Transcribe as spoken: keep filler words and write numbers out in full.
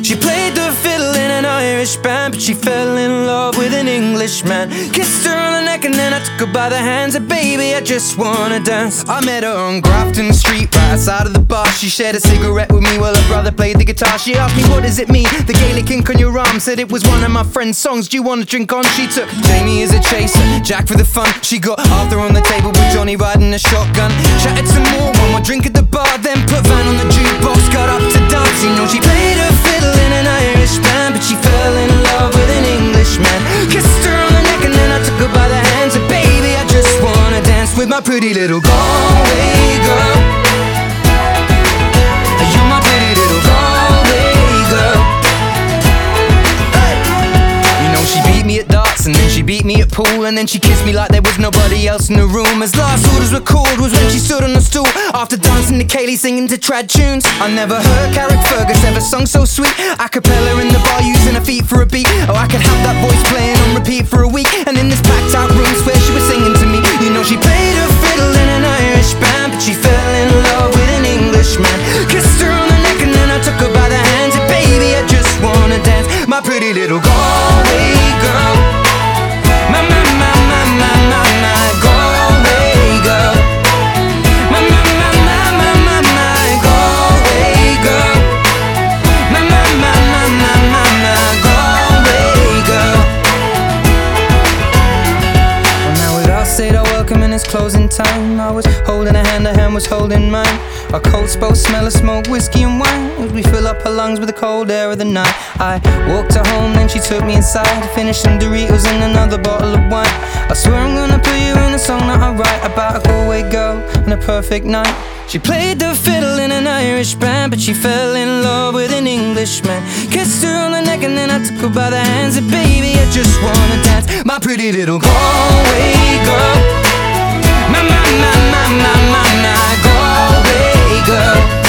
She played the fiddle in an Irish band, but she fell in love with an Englishman. Kissed her on the neck and then I took her by the hands. And baby, I just wanna dance. I met her on Grafton Street, right outside of the bar. She shared a cigarette with me while her brother played the guitar. She asked me, what does it mean, the Gaelic ink on your arm? Said it was one of my friend's songs, do you wanna drink on? She took Jamie as a chaser, Jack for the fun. She got Arthur on the table with Johnny riding a shotgun. Chatted some more, one more drink at the bar, then put Van on the jukebox, got up to dance. You know she played her fiddle in an Irish band, but she fell in love with an Englishman. Kissed her on the neck and then I took her by the hands. And baby, I just wanna dance with my pretty little Galway girl. You're my pretty little Galway girl. Hey. You know she beat me at darts and then she beat me at pool, and then she kissed me like there was nobody else in the room. As last orders were called was when she stood on the stool, after dancing to Kaylee singing to trad tunes. I never heard Carrick Fergus ever sung so sweet. A cappella in the bar using her feet for a beat. Oh, I could have that voice playing on repeat for a week. And in this packed out room swear she was singing to me. You know she played her fiddle in an Irish band, but she fell in love with an Englishman. Kissed her on the neck and then I took her by the hands. And baby, I just wanna dance, my pretty little Galway girl. My, my, my, my, my, my, my Galway girl. My, my, my, my, my, my, my Galway girl. My, my, my, my, my, my, my Galway girl. Well, now we'd all said our welcome and it's closing time. I was holding her hand, her hand was holding mine. Our coats both smell of smoke, whiskey and wine, as we fill up her lungs with the cold air of the night. I walked her home, then she took me inside to finish some Doritos and another bottle of wine. I swear I'm gonna put you in a song that I write about a Galway girl and a perfect night. She played the fiddle in an Irish band, but she fell in love with an Englishman. Kissed her on the neck and then I took her by the hands. And baby, I just wanna dance, my pretty little Galway girl. My, my, my, my, my, my, my Galway girl.